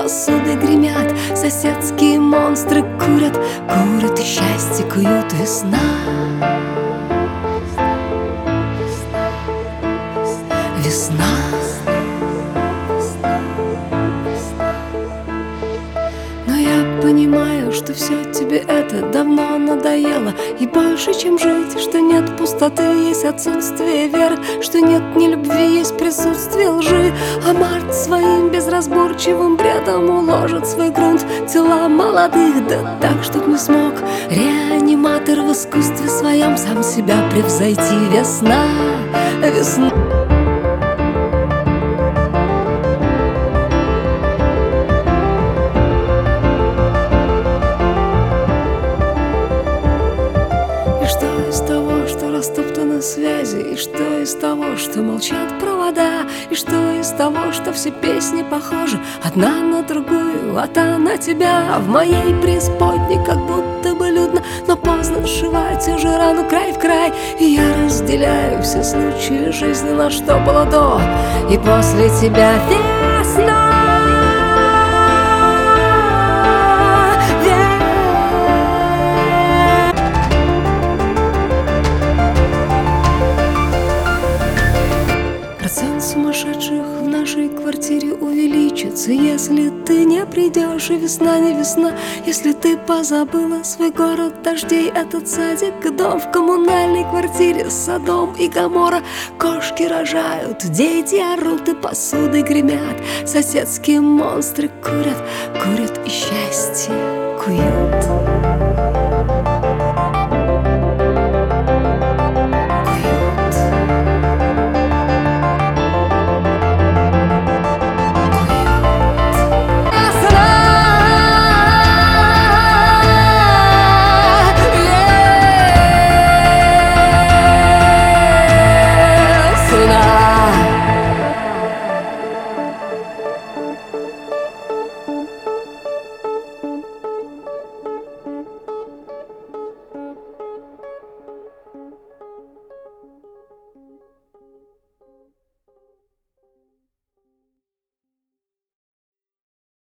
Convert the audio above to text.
посудой гремят, соседские монстры курят, курят и счастье куют. Весна, весна. Но я понимаю, что все тебе это давно надоело, и больше, чем жить, что нет пустоты, есть отсутствие веры, что нет ни любви, есть присутствие лжи. А март своим безразборчивым бредом уложит свой грунт тела молодых, да так, чтоб не смог реаниматор в искусстве своем сам себя превзойти. Весна, весна. Что из того, что растоптаны связи, и что из того, что молчат провода, и что из того, что все песни похожи одна на другую, а та на тебя. В моей преисподней как будто бы людно, но поздно сшивать уже рану край в край. И я разделяю все случаи жизни, на что было до и после тебя. Весна, процент сумасшедших в нашей квартире увеличится, если ты не придешь. И весна не весна, если ты позабыла свой город дождей, этот садик, дом в коммунальной квартире, Содом и Гоморра. Кошки рожают, дети орут и посудой гремят, соседские монстры курят, курят и счастье куют.